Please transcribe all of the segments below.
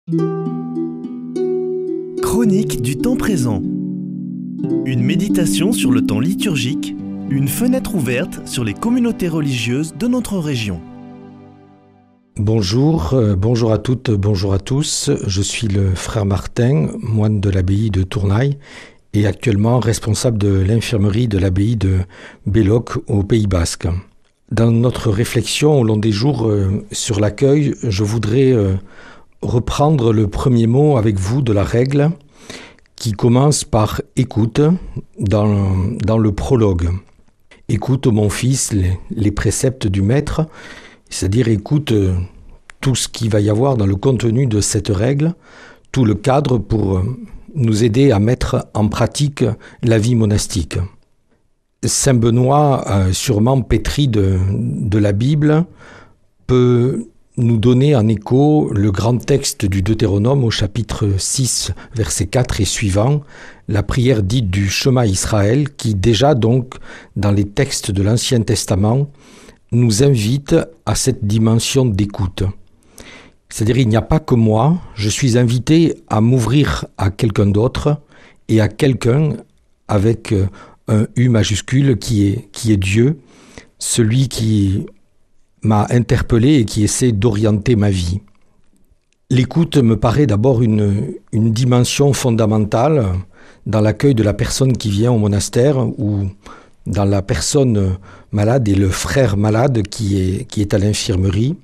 Chronique du temps présent. Une méditation sur le temps liturgique, une fenêtre ouverte sur les communautés religieuses de notre région. Bonjour à toutes, bonjour à tous. Je suis le frère Martin, moine de l'abbaye de Tournaille et actuellement responsable de l'infirmerie de l'abbaye de Belloc au Pays Basque. Dans notre réflexion au long des jours sur l'accueil, je voudrais reprendre le premier mot avec vous de la règle qui commence par « écoute » dans le prologue. « Écoute, mon fils, les préceptes du maître », c'est-à-dire écoute tout ce qu'il va y avoir dans le contenu de cette règle, tout le cadre pour nous aider à mettre en pratique la vie monastique. Saint Benoît, sûrement pétri de la Bible, peut nous donner en écho le grand texte du Deutéronome au chapitre 6, versets 4 et suivants, la prière dite du Shema Israël, qui déjà donc, dans les textes de l'Ancien Testament, nous invite à cette dimension d'écoute. C'est-à-dire, il n'y a pas que moi, je suis invité à m'ouvrir à quelqu'un d'autre et à quelqu'un avec un U majuscule qui est Dieu, celui qui m'a interpellé et qui essaie d'orienter ma vie. L'écoute me paraît d'abord une dimension fondamentale dans l'accueil de la personne qui vient au monastère ou dans la personne malade et le frère malade qui est à l'infirmerie.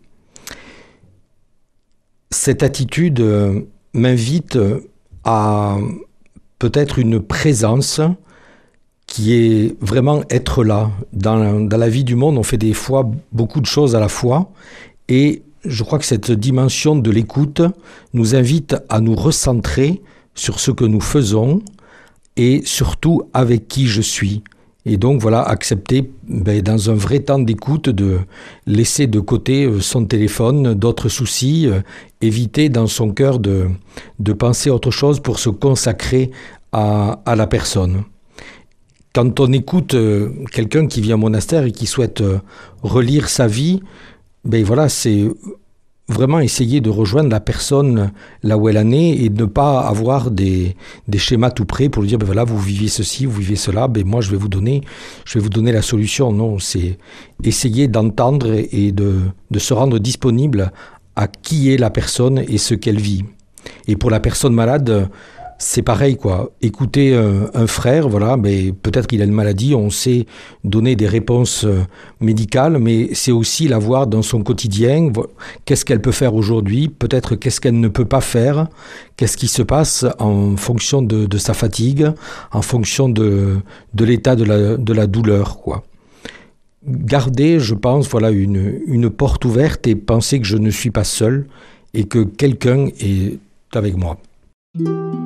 Cette attitude m'invite à peut-être une présence qui est vraiment être là. Dans la vie du monde, on fait des fois beaucoup de choses à la fois et je crois que cette dimension de l'écoute nous invite à nous recentrer sur ce que nous faisons et surtout avec qui je suis. Et donc voilà, accepter dans un vrai temps d'écoute de laisser de côté son téléphone, d'autres soucis, éviter dans son cœur de penser à autre chose pour se consacrer à la personne. Quand on écoute quelqu'un qui vient au monastère et qui souhaite relire sa vie, voilà, c'est vraiment essayer de rejoindre la personne là où elle en est et ne pas avoir des schémas tout prêts pour lui dire voilà, vous vivez ceci, vous vivez cela, moi je vais vous donner la solution. Non, c'est essayer d'entendre et de se rendre disponible à qui est la personne et ce qu'elle vit. Et pour la personne malade, c'est pareil, quoi. Écouter un frère, voilà, peut-être qu'il a une maladie, on sait donner des réponses médicales, mais c'est aussi la voir dans son quotidien. Qu'est-ce qu'elle peut faire aujourd'hui? Peut-être qu'est-ce qu'elle ne peut pas faire? Qu'est-ce qui se passe en fonction de sa fatigue, en fonction de l'état de la douleur, quoi. Garder, je pense, voilà, une porte ouverte et penser que je ne suis pas seul et que quelqu'un est avec moi.